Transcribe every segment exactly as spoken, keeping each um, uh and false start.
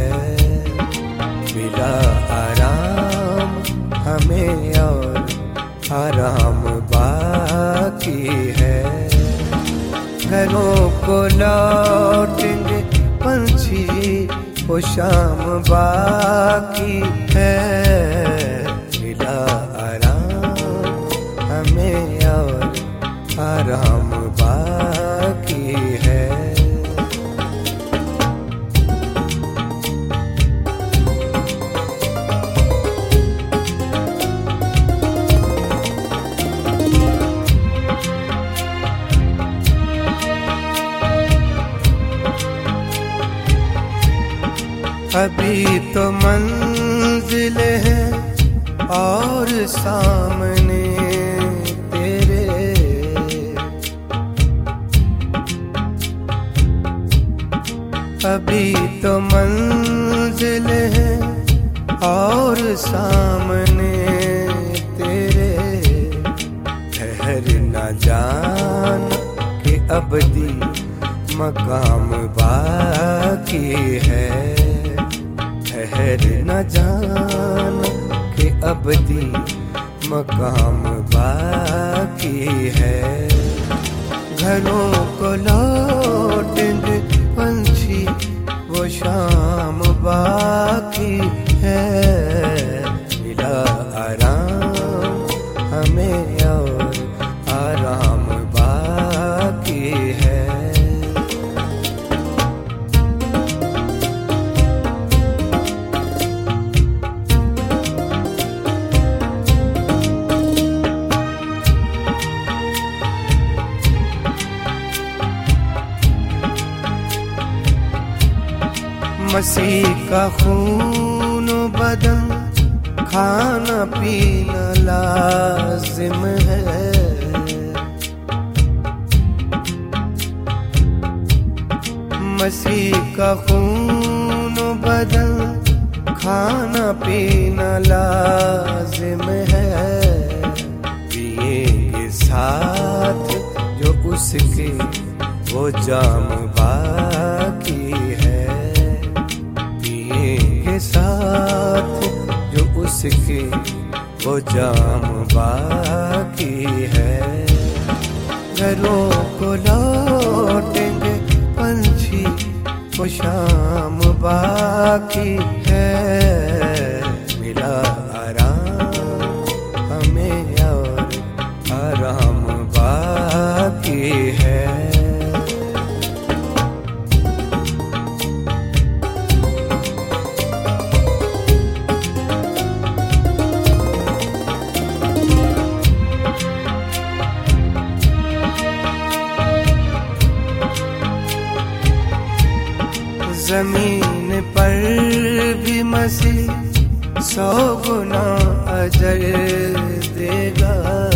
मिला आराम हमें और आराम बाकी है। घरों को लौटेंगे पंछी, वो शाम बाकी है। मिला आराम हमें और आराम बाकी है। अभी तो मंजिल है और सामने तेरे, अभी तो मंजिल है और सामने तेरे। ठहर न जान कि अबदी मकाम बाकी है। ठहर न जान कि अबदी मकाम बाकी है। घरों को लौटेंगे पंछी, वो शाम बाकी है। मिला आराम हमें और आराम बाकी है। मसीह का खून बदन, खाना पीना लाजिम है। मसीह का खून बदन, खाना पीना लाजिम है। पिएंगे साथ जो उसके वो जाम बाकी है। के साथ जो उसके वो जाम बाकी है। घरों को लौटेंगे पंछी, वो शाम बाकी है। मिला आराम हमें और आराम बाकी है। जमीन पर भी मसीह सौ गुना अजर देगा।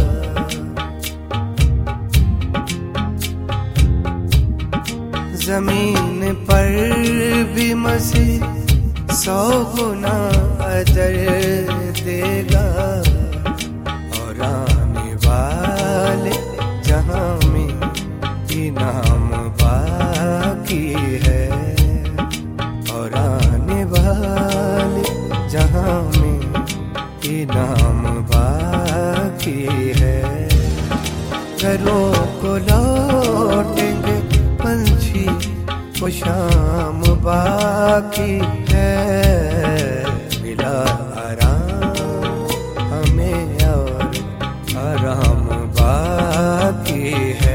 जमीन पर भी मसीह सौ गुना अजर देगा। और आने वाले जहां में इनाम बाकी है। और आने वाले जहां में इनाम बाकी है। घरों को लौटेंगे पंछी, वो शाम बाकी है। मिला आराम हमें और आराम बाकी है।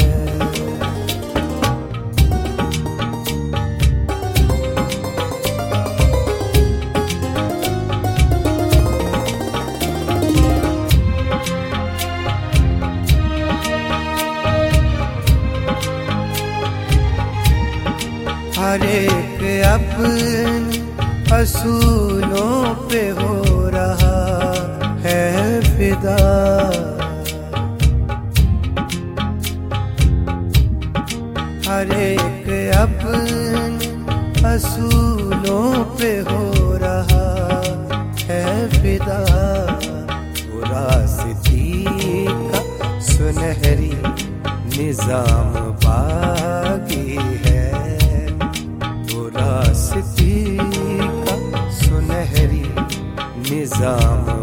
हर एक अपने असूलों पे हो रहा है फिदा। हर एक अपने असूलों पे हो रहा है फिदा। वो रास्ती का सुनहरी निजाम बाकी है। वो रास्ती निजाम